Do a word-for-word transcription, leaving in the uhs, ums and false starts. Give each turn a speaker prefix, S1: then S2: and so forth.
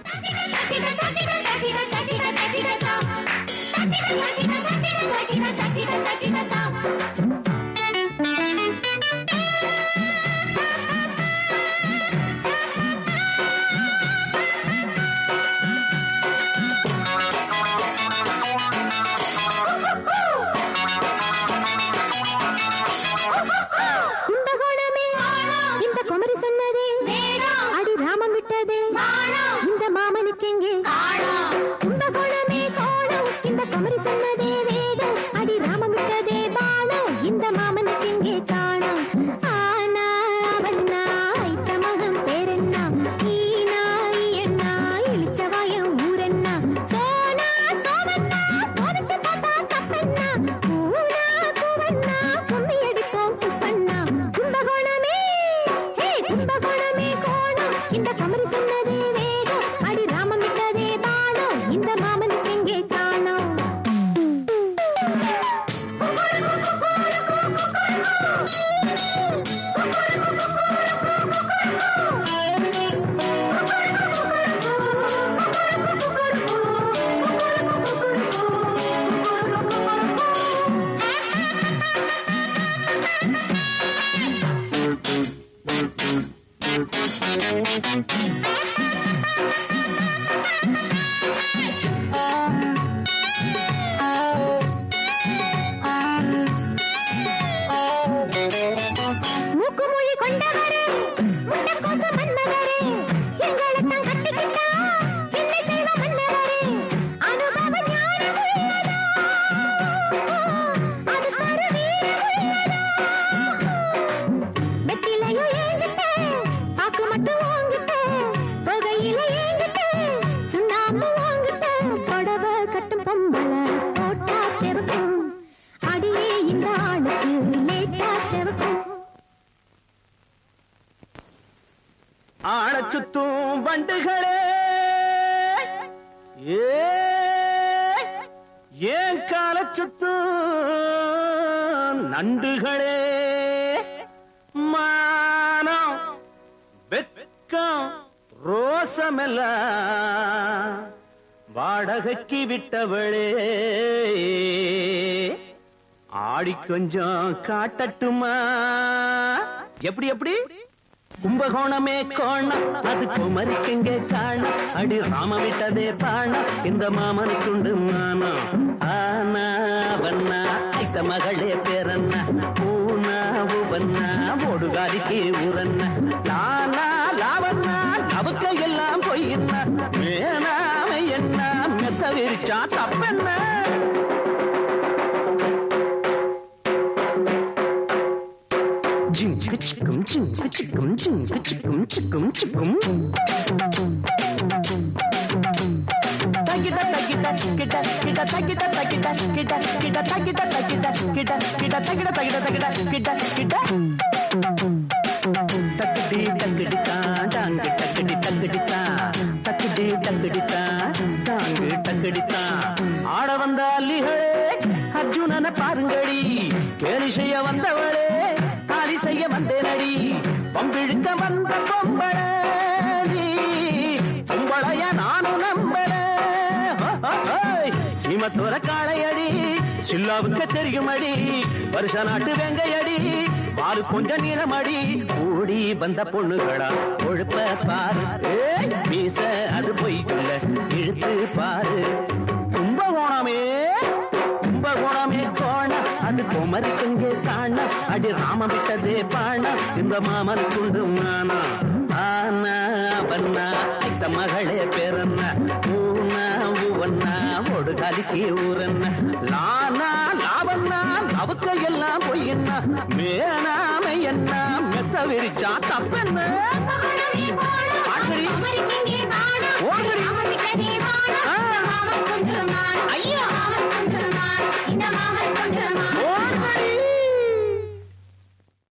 S1: சுத்தும் வண்டுகளே ஏன் கால சுத்தும் நண்டுகளே மானம் வெக்கம் ரோசமெல்லாம் வாடகைக்கு விட்டவளே ஆடி கொஞ்சம் காட்டட்டுமா எப்படி எப்படி கும்பகோணமே கோணம் அது குமரிக்குங்க காணம் அடி ராம விட்டதே பாணம் இந்த மாமனுக்குண்டு மானம் ஆனா வண்ணா ஐத்த மகளே பேரண்ணா பூனா உவண்ணா ஓடுகாலிக்கு ஊரண்ணா லானா லாவண்ணா அவக்க எல்லாம் பொய்யண்ணா வேணாமை என்ன மெத்த விரிச்சா தப்பென்ன Chickum chickum chickum chickum chickum chickum chickum Tagita tagita kita kita tagita tagita kita kita tagita tagita kita kita tagita tagita tagita kita kita Takdi takdi ta dang takdi takdi ta takdi takdi ta dang takdi ta ஆட வந்த அல்லிகளே அர்ஜுனனை பாருங்கடி கேலி செய்ய வந்தவளே காலி செய்ய வந்தேனடி பம்பிழுக்க வந்த பொம்பள பொம்பளைய நானும் நம்பள சீமத்தோர காளையடி சில்லாவுக்கு தெரியுமடி வருஷ நாட்டு வெங்கையடி பாரு கொஞ்சம் நீளமடி கூடி வந்த பொண்ணுகளா கொழுப்ப பாரு வீச அது பொய்க்குள்ள இழுத்து பாரு கும்பகோணமே கும்பகோணமே கோண அது குமரிக்குங்கே காண அடி ராம விட்டதே பாண இந்த மாமனுக்குண்டு மானா ஆனா வண்ணா ஐத்த மகளே பேரண்ணா ஊனா ஊவண்ணா ஒடுகாலிக்கு ஊரண்ணா லானா லாவண்ணா அவக்க எல்லாம் பொய்யண்ணா மேனாமை என்ன மெத்த விரிச்சா தப்பென்ன ஓடி